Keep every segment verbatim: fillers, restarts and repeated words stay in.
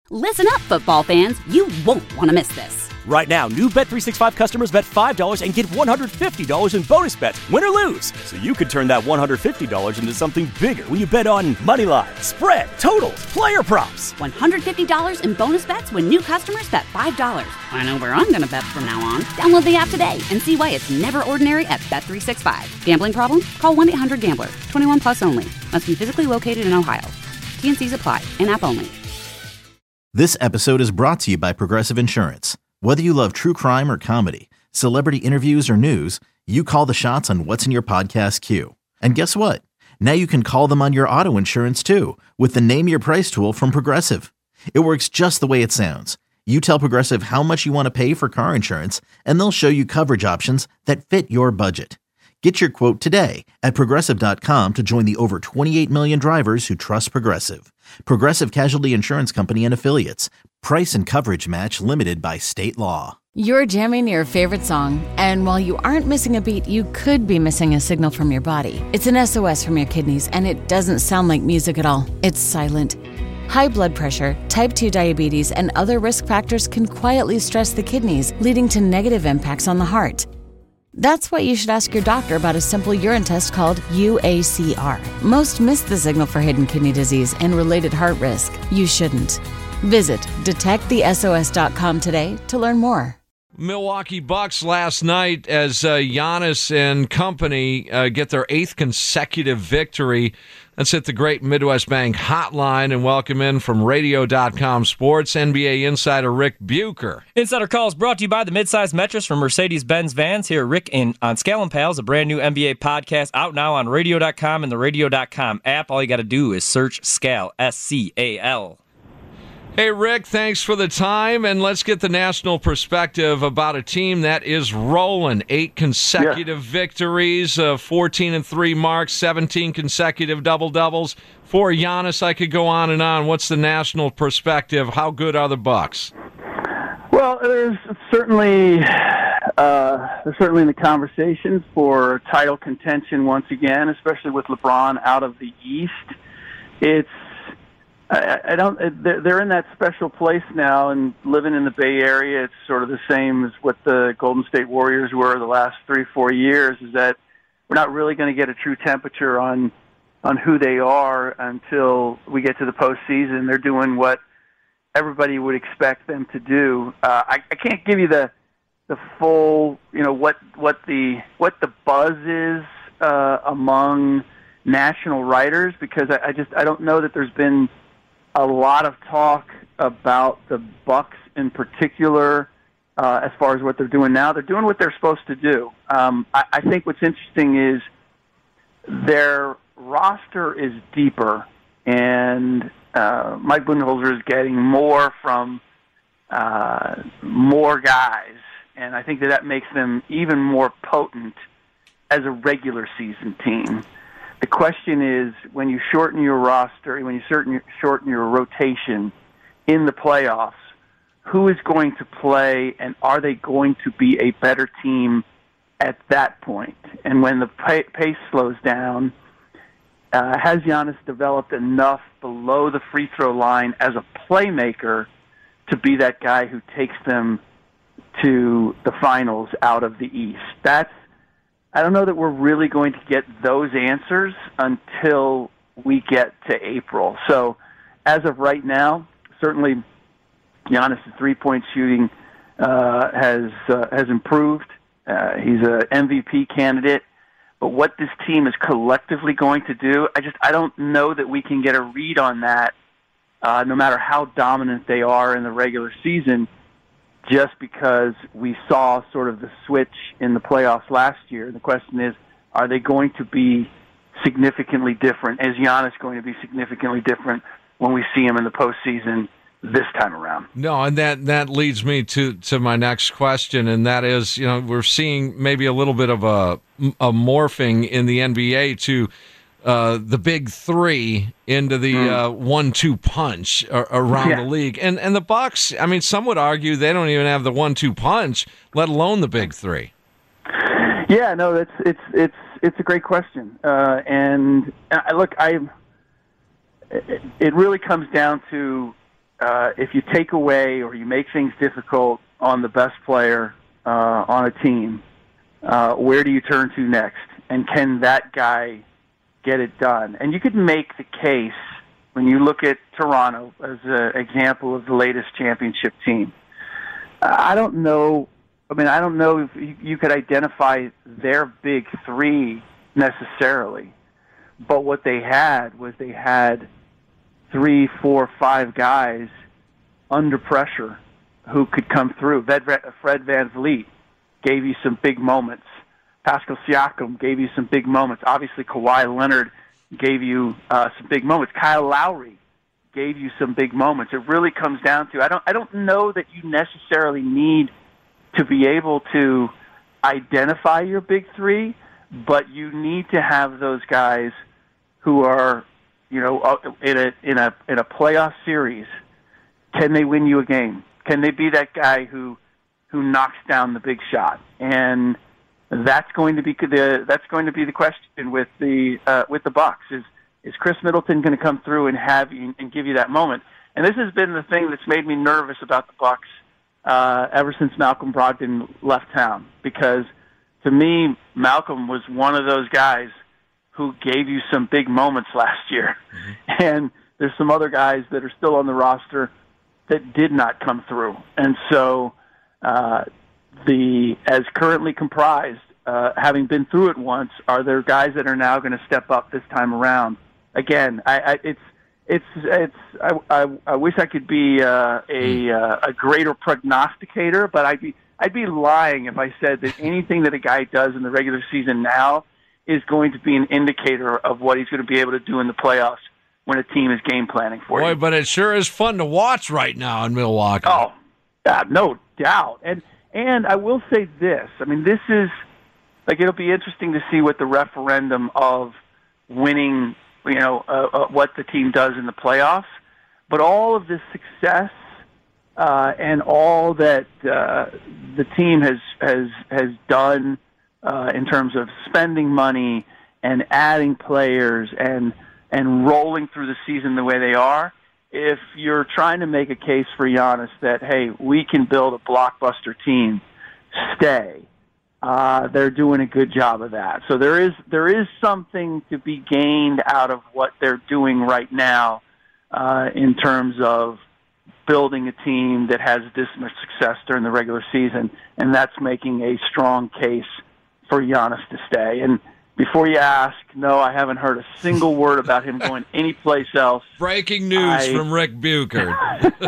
Listen up, football fans. You won't want to miss this. Right now, new Bet three sixty-five customers bet five dollars and get one hundred fifty dollars in bonus bets, win or lose. So you could turn that one hundred fifty dollars into something bigger when you bet on money line, spread, totals, player props. one hundred fifty dollars in bonus bets when new customers bet five dollars. I know where I'm going to bet from now on. Download the app today and see why it's never ordinary at Bet three sixty-five. Gambling problem? Call one eight hundred gambler. twenty-one plus only. Must be physically located in Ohio. T N Cs apply. In-app only. This episode is brought to you by Progressive Insurance. Whether you love true crime or comedy, celebrity interviews or news, you call the shots on what's in your podcast queue. And guess what? Now you can call them on your auto insurance too with the Name Your Price tool from Progressive. It works just the way it sounds. You tell Progressive how much you want to pay for car insurance, and they'll show you coverage options that fit your budget. Get your quote today at Progressive dot com to join the over twenty-eight million drivers who trust Progressive. Progressive Casualty Insurance Company and Affiliates. Price and coverage match limited by state law. You're jamming your favorite song, and while you aren't missing a beat, you could be missing a signal from your body. It's an S O S from your kidneys, and it doesn't sound like music at all. It's silent. High blood pressure, type two diabetes, and other risk factors can quietly stress the kidneys, leading to negative impacts on the heart. That's why you should ask your doctor about a simple urine test called U A C R. Most miss the signal for hidden kidney disease and related heart risk. You shouldn't. Visit detect the S O S dot com today to learn more. Milwaukee Bucks last night as uh, Giannis and company uh, get their eighth consecutive victory. Let's hit the Great Midwest Bank hotline and welcome in from radio dot com Sports, N B A insider Rick Bucher. Insider Calls brought to you by the midsize mattress from Mercedes-Benz Vans. Here, Rick in on Scallon Pals, a brand new N B A podcast out now on radio dot com and the radio dot com app. All you got to do is search Scal, S C A L. Hey, Rick, thanks for the time, and let's get the national perspective about a team that is rolling. Eight consecutive yeah. victories, uh, fourteen and three marks, seventeen consecutive double-doubles. For Giannis, I could go on and on. What's the national perspective? How good are the Bucks? Well, there's certainly uh, there's certainly in the conversation for title contention once again, especially with LeBron out of the East. It's I, I don't. They're in that special place now, and living in the Bay Area, it's sort of the same as what the Golden State Warriors were the last three, four years. Is that we're not really going to get a true temperature on on who they are until we get to the postseason. They're doing what everybody would expect them to do. Uh, I, I can't give you the the full, you know, what what the what the buzz is uh, among national writers, because I, I just I don't know that there's been a lot of talk about the Bucks in particular uh, as far as what they're doing now. They're doing what they're supposed to do. Um, I, I think what's interesting is their roster is deeper, and uh, Mike Budenholzer is getting more from uh, more guys, and I think that that makes them even more potent as a regular season team. The question is, when you shorten your roster, when you shorten, shorten your rotation in the playoffs, who is going to play, and are they going to be a better team at that point? And when the pace slows down, uh, has Giannis developed enough below the free throw line as a playmaker to be that guy who takes them to the finals out of the East? That's I don't know that we're really going to get those answers until we get to April. So as of right now, certainly Giannis' three-point shooting uh, has uh, has improved. Uh, he's an M V P candidate. But what this team is collectively going to do, I just I don't know that we can get a read on that, uh, no matter how dominant they are in the regular season, just because we saw sort of the switch in the playoffs last year. The question is, are they going to be significantly different? Is Giannis going to be significantly different when we see him in the postseason this time around? No, and that, that leads me to, to my next question, and that is, you know, we're seeing maybe a little bit of a, a morphing in the N B A to Uh, the big three into the mm. uh, one two punch ar- around yeah. the league. And and the Bucks, I mean, some would argue they don't even have the one two punch, let alone the big three. Yeah, no, it's it's it's it's a great question. Uh, and I, look, I it, it really comes down to uh, if you take away or you make things difficult on the best player uh, on a team, uh, where do you turn to next? And can that guy get it done? And you could make the case when you look at Toronto as an example of the latest championship team. I don't know. I mean, I don't know if you could identify their big three necessarily, but what they had was they had three, four, five guys under pressure who could come through. Fred VanVleet gave you some big moments. Pascal Siakam gave you some big moments. Obviously, Kawhi Leonard gave you uh, some big moments. Kyle Lowry gave you some big moments. It really comes down to I don't I don't know that you necessarily need to be able to identify your big three, but you need to have those guys who are, you know, in a in a in a playoff series. Can they win you a game? Can they be that guy who who knocks down the big shot? And that's going to be the that's going to be the question with the uh, with the Bucks. Is is Chris Middleton going to come through and have you, and give you that moment? And this has been the thing that's made me nervous about the Bucks uh, ever since Malcolm Brogdon left town. Because to me, Malcolm was one of those guys who gave you some big moments last year, mm-hmm. and there's some other guys that are still on the roster that did not come through, and so. Uh, The as currently comprised, uh, having been through it once, are there guys that are now going to step up this time around? Again, I, I, it's it's it's. I, I, I wish I could be uh, a uh, a greater prognosticator, but I'd be I'd be lying if I said that anything that a guy does in the regular season now is going to be an indicator of what he's going to be able to do in the playoffs when a team is game planning for Boy, you. But it sure is fun to watch right now in Milwaukee. Oh, uh, no doubt, and. And I will say this. I mean, this is, like, it'll be interesting to see what the referendum of winning, you know, uh, uh, what the team does in the playoffs. But all of this success uh, and all that uh, the team has has has done uh, in terms of spending money and adding players and and rolling through the season the way they are, if you're trying to make a case for Giannis that, hey, we can build a blockbuster team, stay, uh, they're doing a good job of that. So there is there is something to be gained out of what they're doing right now uh, in terms of building a team that has this much success during the regular season, and that's making a strong case for Giannis to stay. And before you ask, no, I haven't heard a single word about him going anyplace else. Breaking news I, from Rick Bucher.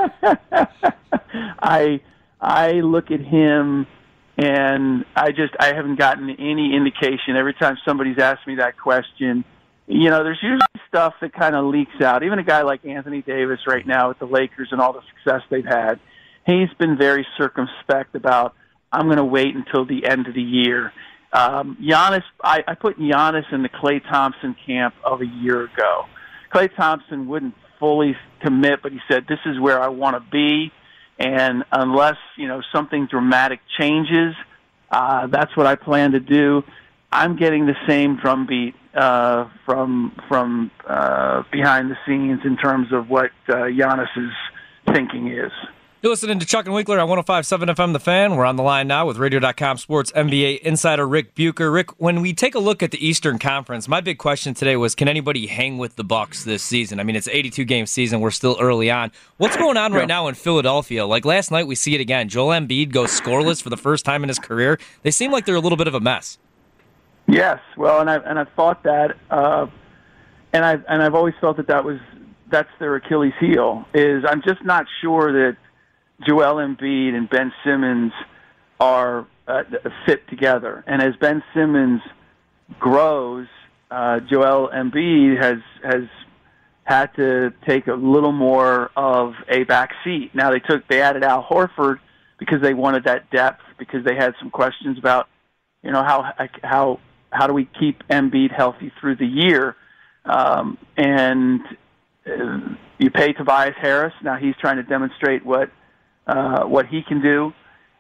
I I look at him, and I just I haven't gotten any indication. Every time somebody's asked me that question, you know, there's usually stuff that kind of leaks out. Even a guy like Anthony Davis right now with the Lakers and all the success they've had, he's been very circumspect about, I'm going to wait until the end of the year. Um, Giannis, I, I put Giannis in the Klay Thompson camp of a year ago. Klay Thompson wouldn't fully commit, but he said, this is where I want to be, and unless, you know, something dramatic changes, uh, that's what I plan to do. I'm getting the same drumbeat uh, from from uh, behind the scenes in terms of what uh, Giannis's thinking is. You're listening to Chuck and Winkler on one oh five point seven F M The Fan. We're on the line now with Radio dot com Sports N B A insider Rick Bucher. Rick, when we take a look at the Eastern Conference, my big question today was, can anybody hang with the Bucks this season? I mean, it's an eighty-two game season. We're still early on. What's going on right now in Philadelphia? Like last night, we see it again. Joel Embiid goes scoreless for the first time in his career. They seem like they're a little bit of a mess. Yes, well, and I've and I've thought that, uh, and I've and I've always felt that that was that's their Achilles heel. Is I'm just not sure that Joel Embiid and Ben Simmons are uh, fit together. And as Ben Simmons grows, uh, Joel Embiid has has had to take a little more of a back seat. Now they took they added Al Horford because they wanted that depth, because they had some questions about, you know, how how how do we keep Embiid healthy through the year, um, and uh, you pay Tobias Harris. Now he's trying to demonstrate what. Uh, what he can do.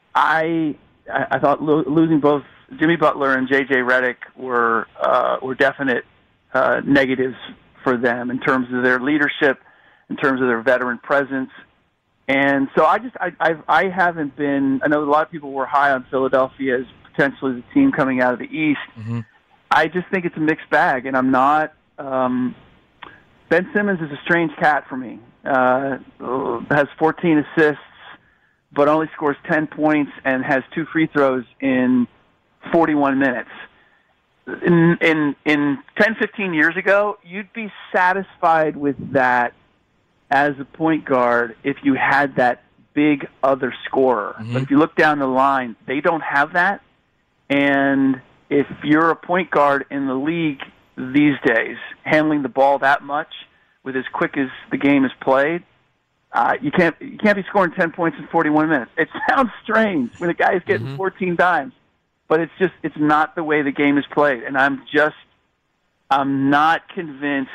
I I thought lo- losing both Jimmy Butler and J J Redick were uh, were definite uh, negatives for them in terms of their leadership, in terms of their veteran presence. And so I just I I've, I haven't been. I know a lot of people were high on Philadelphia as potentially the team coming out of the East. Mm-hmm. I just think it's a mixed bag, and I'm not. Um, Ben Simmons is a strange cat for me. Uh, has fourteen assists, but only scores ten points and has two free throws in forty-one minutes. In in in ten, fifteen years ago, you'd be satisfied with that as a point guard if you had that big other scorer. Mm-hmm. But if you look down the line, they don't have that. And if you're a point guard in the league these days, handling the ball that much with as quick as the game is played, uh, you can't you can't be scoring ten points in forty-one minutes. It sounds strange when a guy is getting Mm-hmm. fourteen dimes, but it's just it's not the way the game is played. And I'm just I'm not convinced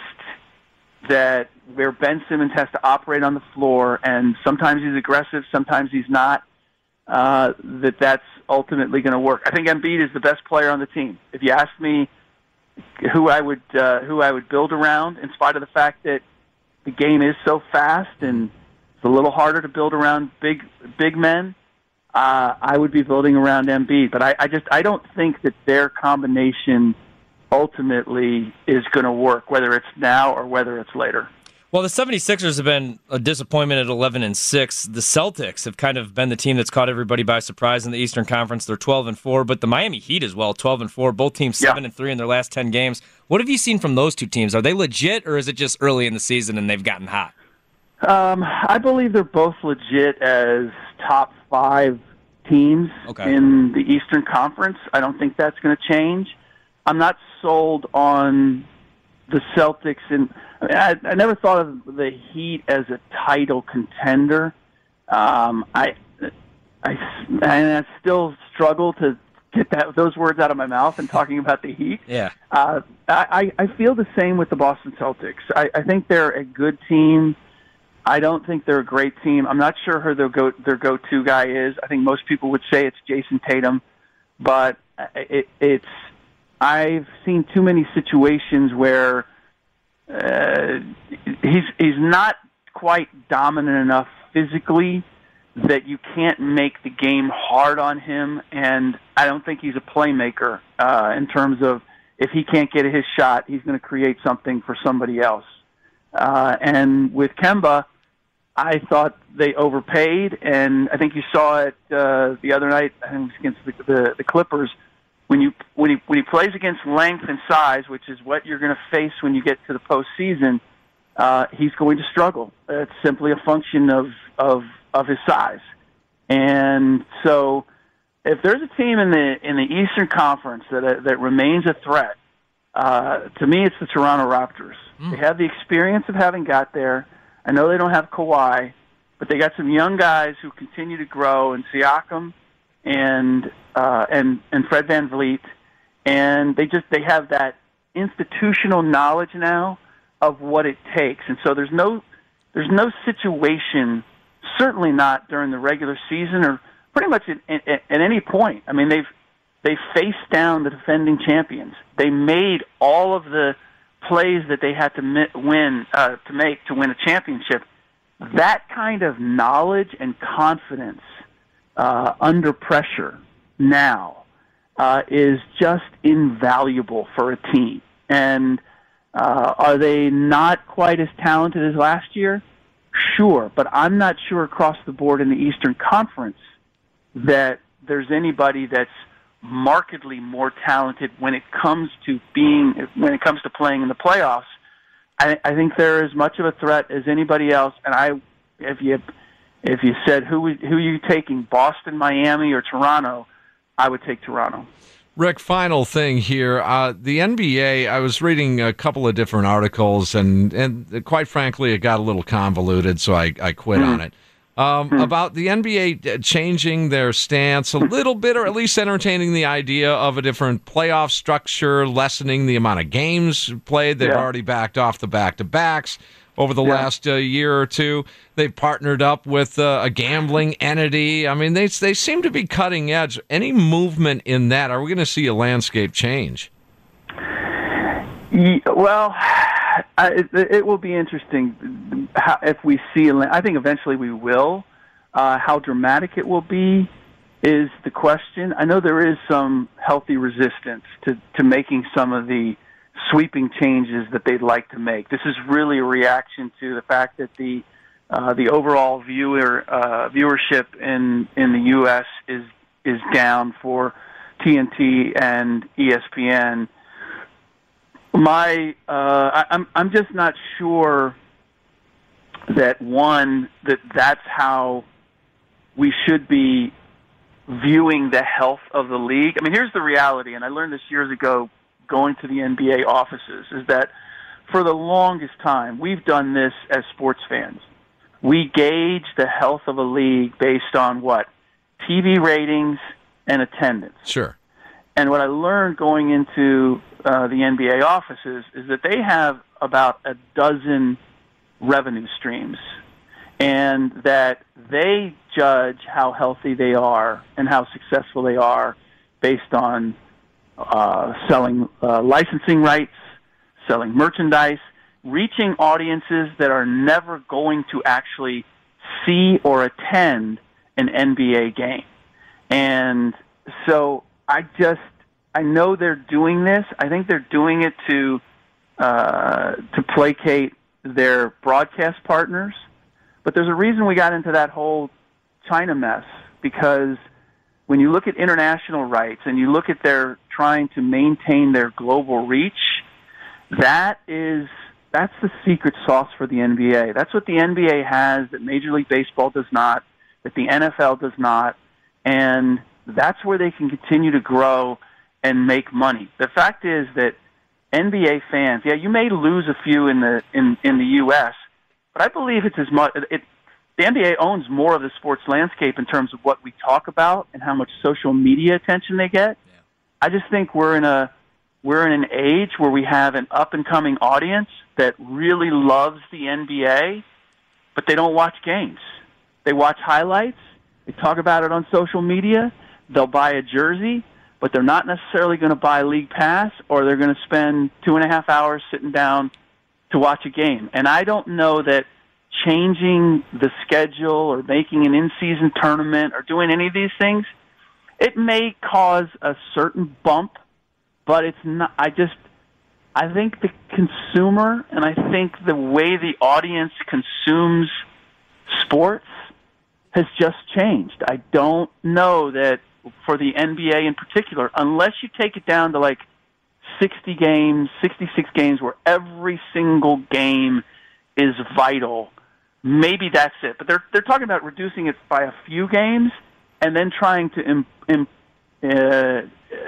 that where Ben Simmons has to operate on the floor, and sometimes he's aggressive, sometimes he's not, uh, that that's ultimately going to work. I think Embiid is the best player on the team. If you ask me who I would uh, who I would build around, in spite of the fact that the game is so fast and it's a little harder to build around big big men, uh, I would be building around Embiid. But I, I just I don't think that their combination ultimately is going to work, whether it's now or whether it's later. Well, the 76ers have been a disappointment at eleven and six. The Celtics have kind of been the team that's caught everybody by surprise in the Eastern Conference. They're twelve and four, but the Miami Heat as well, twelve and four. Both teams seven yeah. and three in their last ten games. What have you seen from those two teams? Are they legit, or is it just early in the season and they've gotten hot? Um, I believe they're both legit as top five teams Okay. in the Eastern Conference. I don't think that's going to change. I'm not sold on the Celtics, and I, mean, I, I never thought of the Heat as a title contender. Um, I, I, and I still struggle to get that those words out of my mouth and talking about the Heat. Yeah. Uh, I, I feel the same with the Boston Celtics. I, I think they're a good team. I don't think they're a great team. I'm not sure who their go their go-to guy is. I think most people would say it's Jason Tatum, but it, it's. I've seen too many situations where uh, he's he's not quite dominant enough physically that you can't make the game hard on him, and I don't think he's a playmaker uh, in terms of if he can't get his shot, he's going to create something for somebody else. Uh, and with Kemba, I thought they overpaid, and I think you saw it uh, the other night. I think it was against the, the, the Clippers. When you when he when he plays against length and size, which is what you're going to face when you get to the postseason, uh, he's going to struggle. It's simply a function of of of his size. And so, if there's a team in the in the Eastern Conference that uh, that remains a threat, uh, to me, it's the Toronto Raptors. Mm. They have the experience of having got there. I know they don't have Kawhi, but they got some young guys who continue to grow, and Siakam and uh, and and Fred VanVleet, and they just they have that institutional knowledge now of what it takes, and so there's no there's no situation, certainly not during the regular season or pretty much at, at, at any point. I mean, they've they faced down the defending champions. They made all of the plays that they had to win uh, to make to win a championship. That kind of knowledge and confidence uh, under pressure now uh, is just invaluable for a team. And uh, are they not quite as talented as last year? Sure, but I'm not sure across the board in the Eastern Conference that there's anybody that's markedly more talented when it comes to being when it comes to playing in the playoffs. I, I think they're as much of a threat as anybody else. And I, if you if you said who who are you taking, Boston, Miami, or Toronto, I would take Toronto. Rick, final thing here. Uh, the N B A, I was reading a couple of different articles, and, and quite frankly, it got a little convoluted, so I, I quit mm. on it. Um, mm. About the N B A changing their stance a little bit, or at least entertaining the idea of a different playoff structure, lessening the amount of games played. They've yeah. already backed off the back-to-backs over the yeah. last uh, year or two. They've partnered up with uh, a gambling entity. I mean, they they seem to be cutting edge. Any movement in that, are we going to see a landscape change? Yeah, well, I, it, it will be interesting how, if we see. I think eventually we will. Uh, how dramatic it will be is the question. I know there is some healthy resistance to, to making some of the sweeping changes that they'd like to make. This is really a reaction to the fact that the uh, the overall viewer uh, viewership in in the U S is is down for T N T and E S P N. My, uh, I, I'm I'm just not sure that one that that's how we should be viewing the health of the league. I mean, here's the reality, and I learned this years ago going to the N B A offices, is that for the longest time we've done this as sports fans. We gauge the health of a league based on what? T V ratings and attendance. Sure. And what I learned going into uh, the N B A offices is that they have about a dozen revenue streams, and that they judge how healthy they are and how successful they are based on uh, selling uh, licensing rights, selling merchandise, reaching audiences that are never going to actually see or attend an N B A game. And so I just, I know they're doing this. I think they're doing it to uh, to placate their broadcast partners. But there's a reason we got into that whole China mess, because when you look at international rights and you look at their trying to maintain their global reach, that is that's the secret sauce for the N B A. That's what the N B A has that Major League Baseball does not, that the N F L does not, and that's where they can continue to grow and make money. The fact is that N B A fans, yeah, you may lose a few in the in, in the U S, but I believe it's as much. It, the N B A owns more of the sports landscape in terms of what we talk about and how much social media attention they get. Yeah. I just think we're in a we're in an age where we have an up and coming audience that really loves the N B A, but they don't watch games. They watch highlights. They talk about it on social media. They'll buy a jersey, but they're not necessarily going to buy League Pass, or they're going to spend two and a half hours sitting down to watch a game. And I don't know that changing the schedule or making an in-season tournament or doing any of these things, it may cause a certain bump, but it's not. I just, I think the consumer and I think the way the audience consumes sports has just changed. I don't know that for the N B A in particular, unless you take it down to like sixty games, sixty-six games where every single game is vital, maybe that's it. But they're they're talking about reducing it by a few games and then trying to im, im, uh, uh,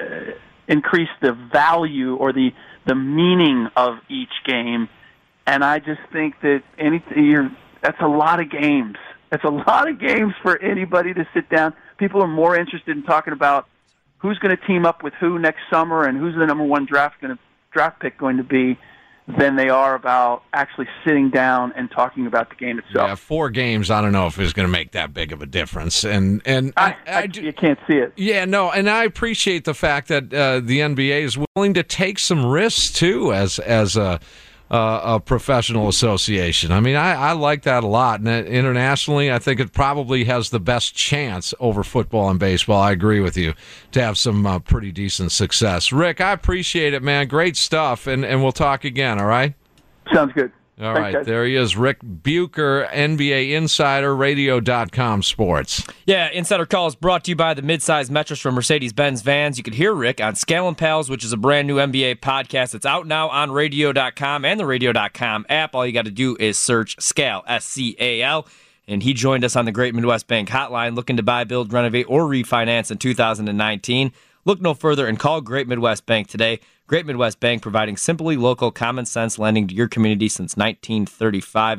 increase the value or the the meaning of each game. And I just think that any you're, that's a lot of games. That's a lot of games for anybody to sit down. People are more interested in talking about who's going to team up with who next summer and who's the number one draft going to, draft pick going to be than they are about actually sitting down and talking about the game itself. Yeah, four games, I don't know if it's going to make that big of a difference. And and I, I, I, I, you can't see it. Yeah, no, and I appreciate the fact that uh, the N B A is willing to take some risks, too, as as a, uh, a professional association. I mean, I, I like that a lot. And internationally, I think it probably has the best chance over football and baseball. I agree with you, to have some uh, pretty decent success. Rick, I appreciate it, man. Great stuff, and, and we'll talk again, all right? Sounds good. All Thanks, right, guys. There he is, Rick Bucher, N B A Insider, radio dot com Sports. Yeah, Insider Call is brought to you by the midsize mattress from Mercedes-Benz Vans. You can hear Rick on Scale and Pals, which is a brand new N B A podcast. It's out now on radio dot com and the radio dot com app. All you got to do is search Scale, S C A L. And he joined us on the Great Midwest Bank hotline, looking to buy, build, renovate, or refinance in two thousand nineteen. Look no further and call Great Midwest Bank today. Great Midwest Bank, providing simply local, common-sense lending to your community since nineteen thirty-five.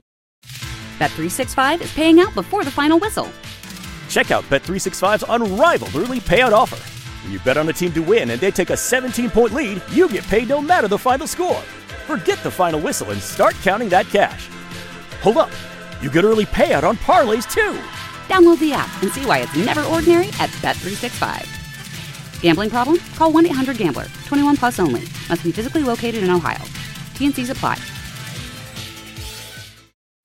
Bet three sixty-five is paying out before the final whistle. Check out Bet three sixty-five's unrivaled early payout offer. When you bet on a team to win and they take a seventeen-point lead, you get paid no matter the final score. Forget the final whistle and start counting that cash. Hold up. You get early payout on parlays, too. Download the app and see why it's never ordinary at Bet three sixty-five. Gambling problem? Call one eight hundred gambler. twenty-one plus only. Must be physically located in Ohio. T and C's apply.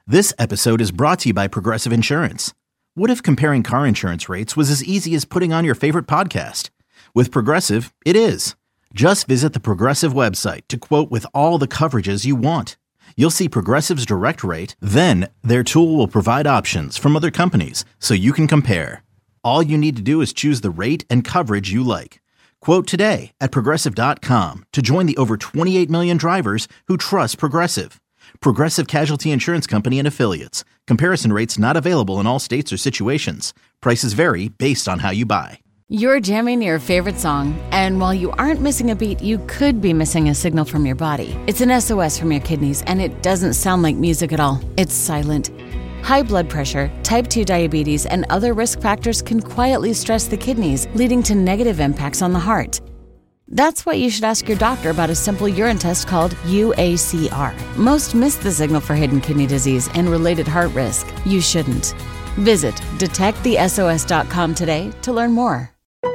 This episode is brought to you by Progressive Insurance. What if comparing car insurance rates was as easy as putting on your favorite podcast? With Progressive, it is. Just visit the Progressive website to quote with all the coverages you want. You'll see Progressive's direct rate, then their tool will provide options from other companies so you can compare. All you need to do is choose the rate and coverage you like. Quote today at Progressive dot com to join the over twenty-eight million drivers who trust Progressive. Progressive Casualty Insurance Company and Affiliates. Comparison rates not available in all states or situations. Prices vary based on how you buy. You're jamming your favorite song, and while you aren't missing a beat, you could be missing a signal from your body. It's an S O S from your kidneys, and it doesn't sound like music at all. It's silent. High blood pressure, type two diabetes, and other risk factors can quietly stress the kidneys, leading to negative impacts on the heart. That's why you should ask your doctor about a simple urine test called U A C R. Most miss the signal for hidden kidney disease and related heart risk. You shouldn't. Visit detect the S O S dot com today to learn more.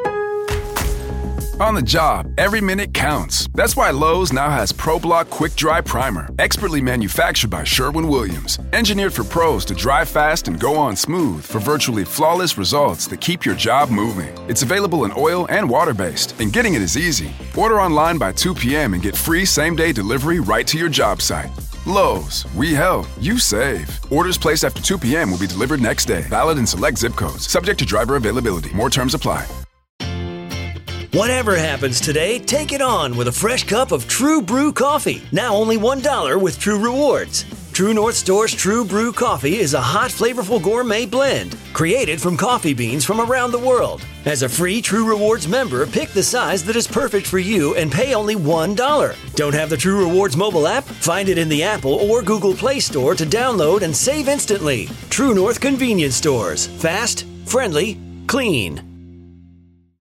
On the job, every minute counts. That's why Lowe's now has ProBlock Quick Dry Primer, expertly manufactured by Sherwin-Williams. Engineered for pros to dry fast and go on smooth for virtually flawless results that keep your job moving. It's available in oil and water-based, and getting it is easy. Order online by two p.m. and get free same-day delivery right to your job site. Lowe's, we help, you save. Orders placed after two p.m. will be delivered next day. Valid in select zip codes. Subject to driver availability. More terms apply. Whatever happens today, take it on with a fresh cup of True Brew coffee. Now only one dollar with True Rewards. True North Store's True Brew coffee is a hot, flavorful gourmet blend created from coffee beans from around the world. As a free True Rewards member, pick the size that is perfect for you and pay only one dollar. Don't have the True Rewards mobile app? Find it in the Apple or Google Play Store to download and save instantly. True North Convenience Stores. Fast, friendly, clean.